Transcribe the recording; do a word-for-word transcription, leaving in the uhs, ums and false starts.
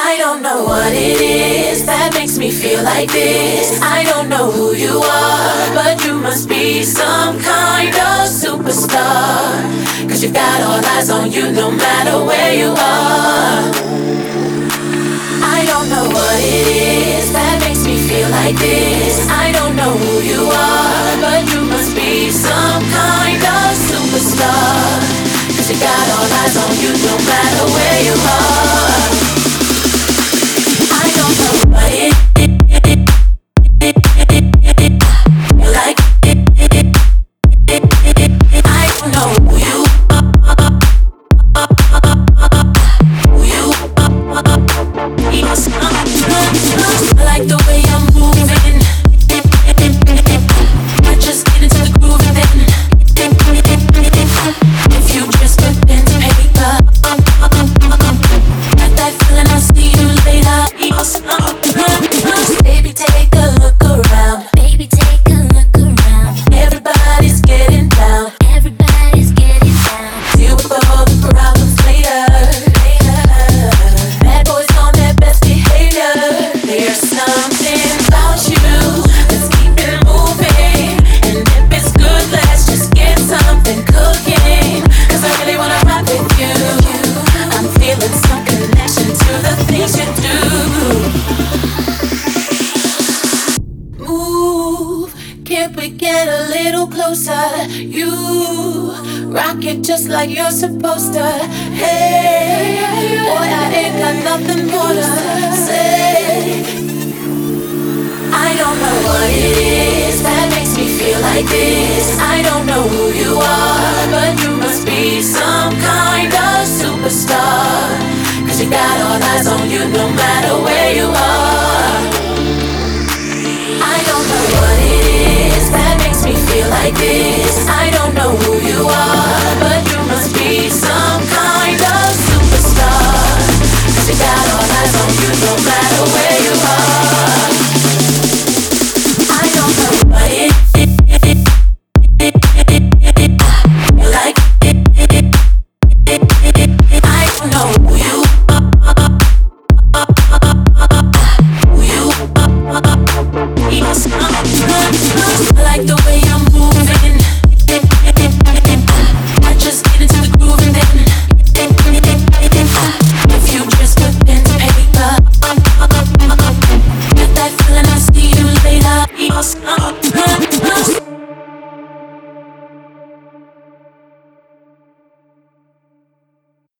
I don't know what it is that makes me feel like this. I don't know who you are, but you must be some kind of superstar. Cause you got all eyes on you no matter where you are. I don't know what it is that makes me feel like this. I don't know who you are, but you must be some kind of superstar. Cause you got all eyes on you no matter where you are. I don't know what it is. Like I don't know who you are. Who you are. Yes, I like the way I'm moving. I just get into the groove and then if you just put pen to paper, got that feeling I'll see you later. Baby, take a look around. Baby, take a look around. Everybody's getting down. Everybody's getting down. Deal with all the problems later. Bad boys on their best behavior. There's something about you. Let's keep it moving. And if it's good, let's just get something cooking. Cause I really wanna ride with you. I'm feeling some connection to the things you do. Move, can't we get a little closer? You rock it just like you're supposed to. Hey, boy, I ain't got nothing more to say. I don't know what it is that makes me feel like this. I don't know who you are, but you must be some kind of superstar. Cause you got all eyes on you no matter where you are. I don't know what it is that makes me feel like this. I don't